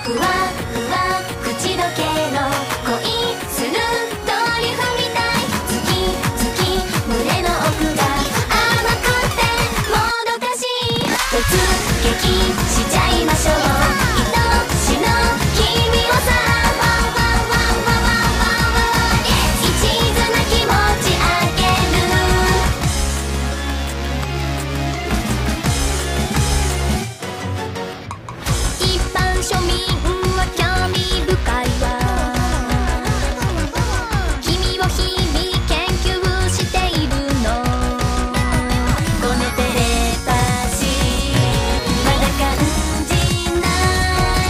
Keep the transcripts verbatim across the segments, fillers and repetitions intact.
ふわふわ口どけの恋するドリフみたい。ズキズキ胸の奥が甘くてもどかしい。突撃しちゃいましょう愛しの君をさ。一途な気持ちあげる。一般庶民は興味深いわ。君を日々研究しているの。このテレパシーまだ感じない。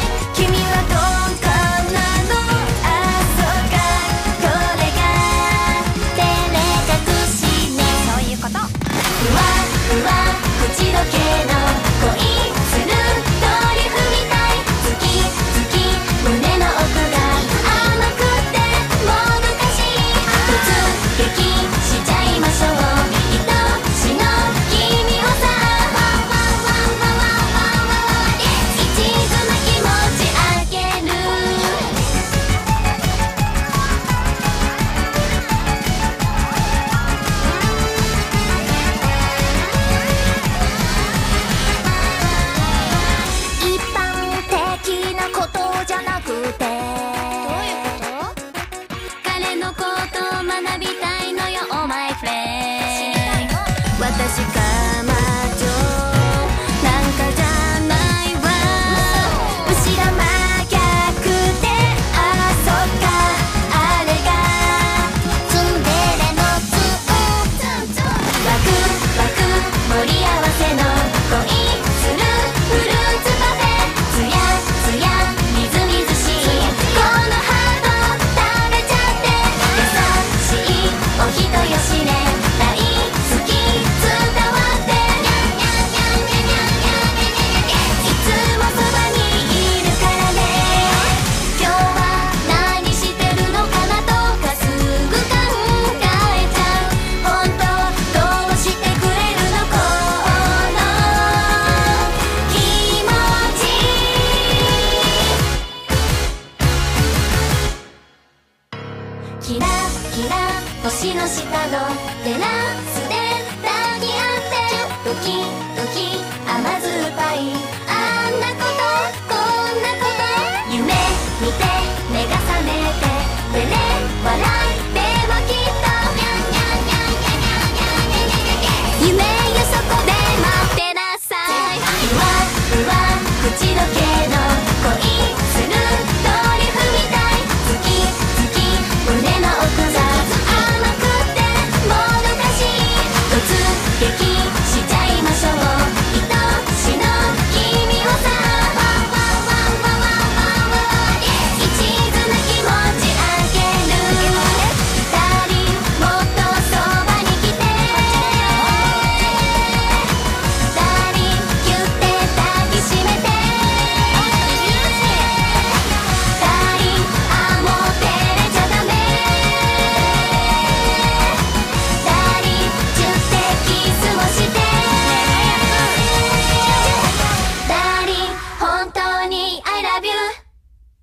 君はどうかなの。あ、そうか、これが照れ隠しね。そういうこと。ふわふわ口どけの恋するドリフみたい。ズキズキ胸の奥が甘くてもどかしい。突撃しちゃいましょう愛しの君をさ。一途な気持ちあげる。一般的なことじゃなくて、どういうこと？彼のことを学びたいのよ、oh my friend。私が魔女なんかじゃないわ。後ろ真逆で、あ、そっか、あれがツンデレのツンツン。ワクワク盛り合わせの恋するフルーツパフェ。ツヤツヤみずみずしいこのハート食べちゃって。優しいお人よしね、大好き伝わって。いつもそばにいるからね。今日は何してるのかなとかすぐ考えちゃう。本当どうしてくれるのこの気持ち。キラキラ星の下のテラスで抱き合ってドキ